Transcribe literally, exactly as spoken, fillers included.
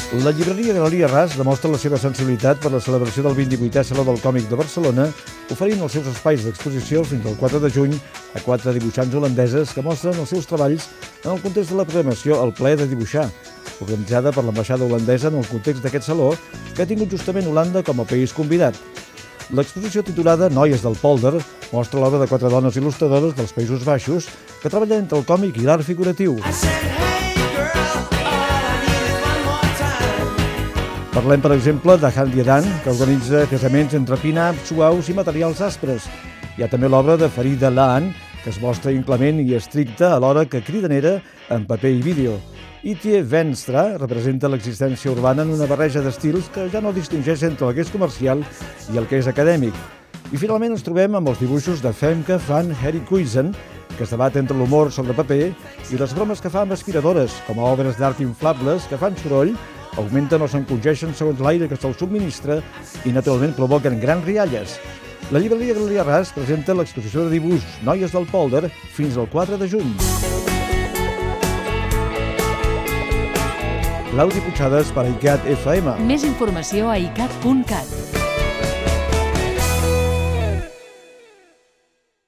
La llibreria Galeria Ras demostra la seva sensibilitat per la celebració del vint-i-vuitè Saló del Còmic de Barcelona, oferint els seus espais d'exposició fins al quatre de juny a quatre dibuixants holandeses que mostren els seus treballs en el context de la programació El plaer de dibuixar, organitzada per l'ambaixada holandesa en el context d'aquest saló, que ha tingut justament Holanda com a país convidat. L'exposició titulada Noies del Pòlder mostra l'obra de quatre dones il·lustradores dels Països Baixos que treballen entre el còmic i l'art figuratiu. Parlem, per exemple, de Handy Dan, que organitza casaments entre pin-ups suaus i materials aspres. Hi ha també l'obra de Farida Laan, que es mostra inclement i estricta alhora que cridanera en paper i vídeo. Itje Venstra representa l'existència urbana en una barreja d'estils que ja no distingeix entre el que és comercial i el que és acadèmic. I finalment ens trobem amb els dibuixos de Femke van Herikuizen, que es debat entre l'humor sobre paper i les bromes que fa amb aspiradores, com a obres d'art inflables que fan soroll, augmenten o s'encongeixen segons l'aire que se'ls subministra i naturalment provoquen grans rialles. La llibreria Galeria Ras presenta l'exposició de dibuix Noies del Pòlder fins al quatre de juny. Claudi Puigades per a i cat F M. Més informació a i cat punt cat.